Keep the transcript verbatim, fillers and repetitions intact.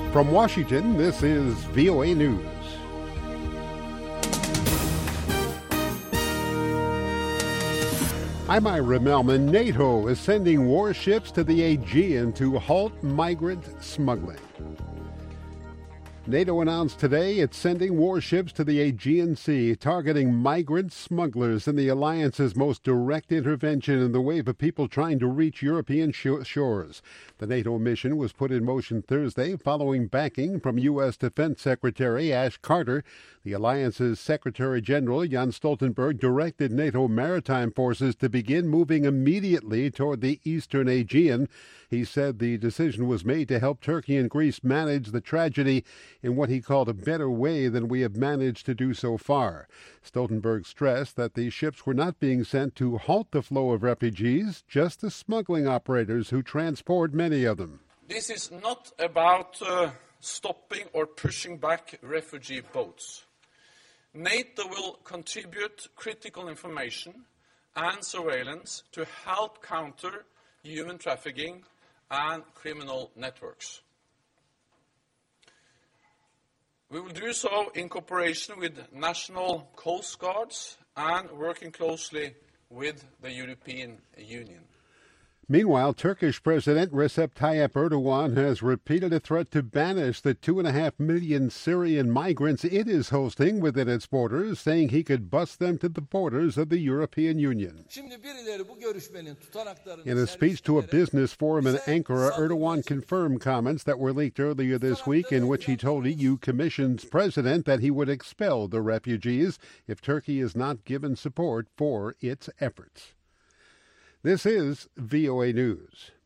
From Washington, this is V O A News. I'm Ira Melman. NATO is sending warships to the Aegean to halt migrant smuggling. NATO announced today it's sending warships to the Aegean Sea, targeting migrant smugglers in the alliance's most direct intervention in the wave of people trying to reach European sh- shores. The NATO mission was put in motion Thursday following backing from U S. Defense Secretary Ash Carter. The alliance's Secretary General Jens Stoltenberg directed NATO maritime forces to begin moving immediately toward the eastern Aegean. He said the decision was made to help Turkey and Greece manage the tragedy in what he called a better way than we have managed to do so far. Stoltenberg stressed that the ships were not being sent to halt the flow of refugees, just the smuggling operators who transport many of them. This is not about uh, stopping or pushing back refugee boats. NATO will contribute critical information and surveillance to help counter human trafficking and criminal networks. We will do so in cooperation with national coast guards and working closely with the European Union. Meanwhile, Turkish President Recep Tayyip Erdogan has repeated a threat to banish the two and a half million Syrian migrants it is hosting within its borders, saying he could bus them to the borders of the European Union. In a speech to a business forum in Ankara, Erdogan confirmed comments that were leaked earlier this week in which he told E U Commission's president that he would expel the refugees if Turkey is not given support for its efforts. This is V O A News.